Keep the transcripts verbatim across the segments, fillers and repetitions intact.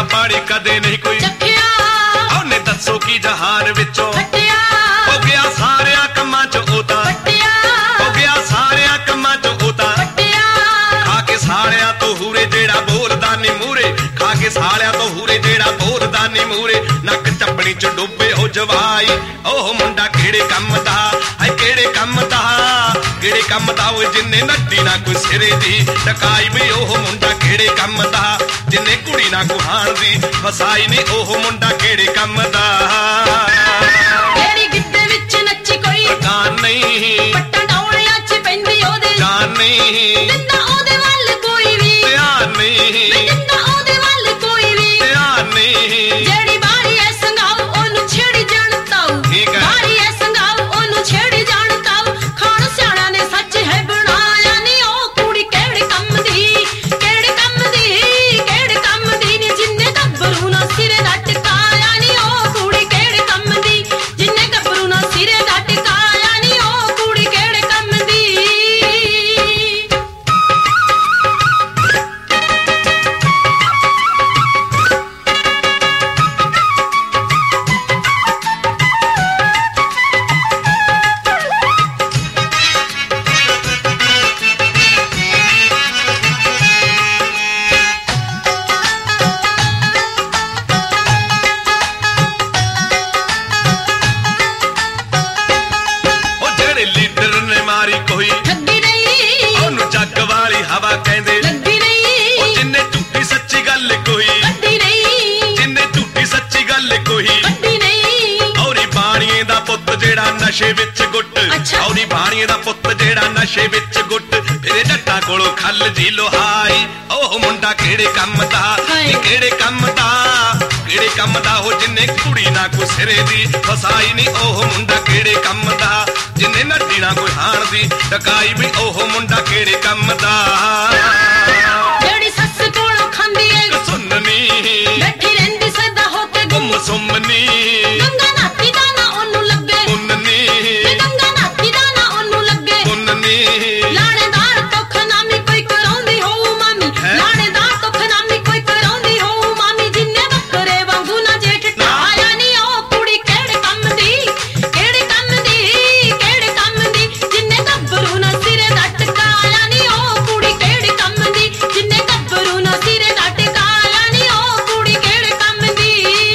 ਪਾਣੀ ਕਦੇ ਨਹੀਂ ਕੋਈ ਚੱਕਿਆ ਉਹਨੇ ਦੱਸੋ ਕੀ ਜਹਾਨ ਵਿੱਚੋਂ ਹਟਿਆ ਹੋ ਗਿਆ ਸਾਰਿਆਂ ਕੰਮਾਂ ਚ ਉਹ ਤਾਂ ਹਟਿਆ ਹੋ ਗਿਆ ਸਾਰਿਆਂ ਕੰਮਾਂ ਚ ਉਹ ਤਾਂ ਹਟਿਆ ਖਾ ਕੇ ਸਾਲਿਆਂ ਤੋਂ ਹੂਰੇ ਜਿਹੜਾ ਬੋਲਦਾ ਨੀ ਮੂਰੇ ਖਾ ਕੇ ਸਾਲਿਆਂ ਤੋਂ ਹੂਰੇ ਜਿਹੜਾ ਬੋਲਦਾ ਨੀ ਮੂਰੇ ਨੱਕ ਚੱਪਣੀ ਚ ਡੁੱਬੇ ਉਹ ਜਵਾਈ ਉਹ ਮੁੰਡਾ ਕਿਹੜੇ ਕੰਮ ਦਾ ਹਾਏ ਕਿਹੜੇ ਕੰਮ ਦਾ ਕਿਹੜੇ ਕੰਮ ਦਾ ਉਹ ਜਿੰਨੇ ਨੱਡੀ ਨਾ ਕੋਈ ਸਿਰੇ ਦੀ ਟਕਾਈ ਵੀ ਉਹ ਮੁੰਡਾ ਕਿਹੜੇ ਕੰਮ ਦਾ ਜਿੰਨੇ ਕੁੜੀ ਨਾ ਗੁਹਾਨ ਦੀ ਫਸਾਈ ਨੀ ਉਹ ਮੁੰਡਾ ਕਿਹੜੇ ਕੰਮ ਦਾ ਜਿਹੜੀ ਗਿੱਧੇ ਵਿੱਚ ਨੱਚੀ ਕੋਈ ਜਾਨ ਨਹੀਂ ਪੱਟਾਂ ਡੌਲਿਆਂ ਚ ਪੈਂਦੀ ਉਹਦੇ ਜਾਨ ਨਹੀਂ ਦਿੰਦਾ ਉਹਦੇ ਵੱਲ ਕੋਈ ਵੀ ਧਿਆਨ ਨਹੀਂ ਦਿੰਦਾ ਉਹਦੇ ਵੱਲ ਕੋਈ ਵੀ ਧਿਆਨ ਨਹੀਂ ਜਿਹੜੀ ਬਾਰੀ ਐ ਸੰਗਾਉ ਉਹਨੂੰ ਛੇੜੀ ਜਾਣ ਤਾਉ ਠੀਕ ਹੈ। ਬਾਰੀ ਐ ਸੰਗਾਉ ਉਹਨੂੰ ਛੇੜੀ ਜਾਣ ਤਾਉ ਖਾਣ ਸਿਆਣਾ ਨੇ ਸੱਚ ਹੈ ਬਣਾਇਆ ਨੀ ਉਹ ਕੁੜੀ ਕਿਹੜੇ ਕੰਮ ਦੀ ਕਿਹੜੇ ਕੰਮ ਦੀ ਕਿਹੜੇ ਕੰਮ ਦੀ ਨੀ ਜਿੰਨੇ ਗੱਭਰੂ ਨਾ ਸਿਰੇ ਦਾ ਟਿਕਾਇਆ ਨੀ ਉਹ ਕੁੜੀ ਕਿਹੜੇ ਕੰਮ ਦੀ ਜਿੰਨੇ ਗੱਭਰੂ ਨਾ ਸਿਰੇ ਦਾ ਟਿਕਾਇਆ ਨੀ ਉਹ ਕੁੜੀ ਕਿਹੜੇ ਕੰਮ ਦੀ ਉਹ ਜਿਹੜੇ ਲੀਡਰ ਨੇ ਮਾਰੀ ਕੋਈ ਠੱਗੀ ਨਹੀਂ ਉਹਨੂੰ ਜੱਗ ਵਾਲੀ ਹਵਾ ਕਹਿੰਦੇ ਲੱਗੀ ਉਹ ਨਹੀਂ ਜਿੰਨੇ ਝੂਠੀ ਸੱਚੀ ਗੱਲ ਕੋਈ ਕੱਢੀ ਨਹੀਂ ਜਿੰਨੇ ਝੂਠੀ ਸੱਚੀ ਗੱਲ ਕੋਈ ਕੱਢੀ ਨਹੀਂ ਔਰੀ ਬਾਣੀਏ ਦਾ ਪੁੱਤ ਜਿਹੜਾ ਨਸ਼ੇ ਵਿੱਚ ਗੁੱਟ ਅੱਛਾ। ਔਰੀ ਬਾਣੀਏ ਦਾ ਪੁੱਤ ਜਿਹੜਾ ਨਸ਼ੇ ਵਿੱਚ ਗੁੱਟ ਤੇਰੇ ਜੱਟਾਂ ਕੋਲੋਂ ਖੱਲ ਜੀ ਲੋਹਾਈ ਉਹ ਮੁੰਡਾ ਕਿਹੜੇ ਕੰਮ ਦਾ ਹਾਏ। ਇਹ ਕਿਹੜੇ ਕੰਮ ਦਾ ਕਿਹੜੇ ਕੰਮ ਦਾ ਉਹ ਜਿੰਨੇ ਕੁੜੀ ਨਾ ਕੋਈ ਸਿਰੇ ਦੀ ਫਸਾਈ ਨਹੀਂ ਉਹ ਮੁੰਡਾ ਕਿਹੜੇ ਕੰਮ ਦਾ ਜਿੰਨੇ ਨੱਡੀ ਨਾ ਕੋਈ ਹਾਣ ਦੀ ਟਕਾਈ ਵੀ ਉਹ ਮੁੰਡਾ ਕਿਹੜੇ ਕੰਮ ਦਾ ਜਿਹੜੀ ਸੱਸ ਕੋਲੋਂ ਖਾਂਦੀ ਏ ਸੁਣਨੀ ਬੈਠੀ ਰਹਿੰਦੀ ਸਦਾ ਹੋ ਕੇ ਗੁੰਮ ਗੁੰਮ ਸੁੰਮਨੀ ਗੰਗਾ ਨਾਤੀ ਦਾ ਨਾ ਉਹਨੂੰ ਲੱਗੇ ਉੰਨੀ ਤੇ ਗੰਗਾ ਨਾਤੀ ਦਾ ਨਾ ਉਹਨੂੰ ਲੱਗੇ ਉੰਨੀ ਲਾਣੇਦਾਰ ਤੋਂ ਖਨਾਮੀ ਕੋਈ ਕਰਾਉਂਦੀ ਹੋਊ ਮਾਮੀ ਹੈਂ? ਲਾਣੇਦਾਰ ਤੋਂ ਖਨਾਮੀ ਕੋਈ ਕਰਾਉਂਦੀ ਹੋਊ ਮਾਮੀ ਜਿੰਨੇ ਬੱਕਰੇ ਵਾਂਗੂ ਨਾ ਜੇਠ ਟਾਇਆ ਨੀ ਉਹ ਕੁੜੀ ਕਿਹੜੇ ਕੰਮ ਦੀ ਕਿਹੜੇ ਕੰਮ ਦੀ ਕਿਹੜੇ ਕੰਮ ਦੀ ਜਿੰਨੇ ਗੱਭਰੂ ਨਾ ਸਿਰੇ ਦਾ ਟਿਕਾਇਆ ਨੀ ਉਹ ਕੁੜੀ ਕਿਹੜੇ ਕੰਮ ਦੀ ਜਿੰਨੇ ਗੱਭਰੂ ਨਾ ਸਿਰੇ ਦਾ ਟਿਕਾਇਆ ਨੀ ਉਹ ਕੁੜੀ ਕਿਹੜੇ ਕੰਮ ਦੀ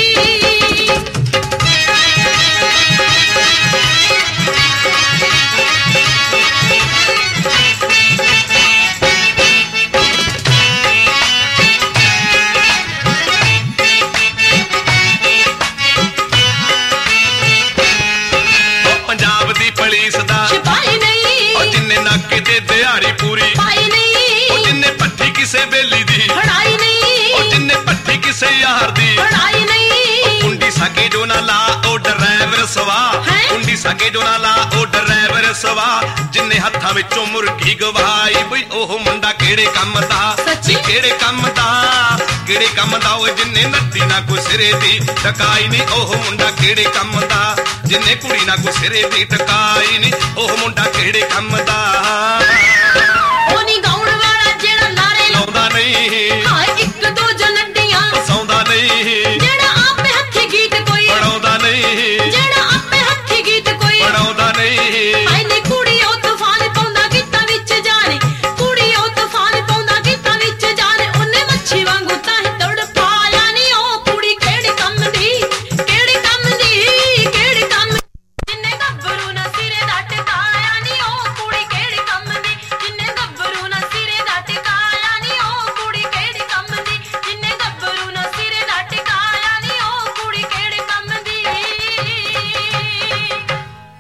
ਉਹ ਪੰਜਾਬ ਦੀ ਪੁਲਿਸ ਦਾ ਸਿਪਾਹੀ ਨਹੀਂ ਉਹ ਜਿੰਨੇ ਨਾਕੇ ਤੇ ਦਿਹਾੜੀ ਪੂਰੀ ਪਾਈ ਨਹੀਂ ਉਹ ਜਿੰਨੇ ਪੱਠੀ ਕਿਸੇ ਬੇਲੀ ਦੀ ਖੜਾਈ ਨਹੀਂ ਉਹ ਜਿੰਨੇ ਪੱਠੀ ਕਿਸੇ ਯਾਰ ਦੀ ਪੜਾਈ ਨਹੀਂ ਕੁੰਡੀ ਸਾਕੇ ਜੋ ਨਾ ਲਾ ਉਹ ਡਰਾਈਵਰ ਸਵਾ ਹੈਂ? ਕੁੰਡੀ ਸਾਕੇ ਜੋ ਨਾ ਲਾ ਉਹ ਡਰਾਈਵਰ ਸਵਾ ਜਿੰਨੇ ਹੱਥਾਂ ਵਿੱਚੋਂ ਮੁਰਗੀ ਗਵਾਈ ਬਈ ਉਹ ਮੁੰਡਾ ਕਿਹੜੇ ਕੰਮ ਦਾ ਸੱਚੀ? ਨੀ ਕਿਹੜੇ ਕੰਮ ਦਾ ਕਿਹੜੇ ਕੰਮ ਦਾ ਉਹ ਜਿੰਨੇ ਨੱਦੀ ਨਾ ਕੋਈ ਸਿਰੇ ਦੀ ਟਕਾਈ ਨਹੀਂ ਉਹ ਮੁੰਡਾ ਕਿਹੜੇ ਕੰਮ ਦਾ ਜਿੰਨੇ ਕੁੜੀ ਨਾ ਕੋਈ ਸਿਰੇ ਦੀ ਟਕਾਈ ਨਹੀਂ ਉਹ ਮੁੰਡਾ ਕਿਹੜੇ ਕੰਮ ਦਾ ਉਹ ਨੀ ਗਾਉਣ ਵਾਲਾ ਜਿਹੜਾ ਲਾਰੇ ਲਾਉਂਦਾ ਨਹੀਂ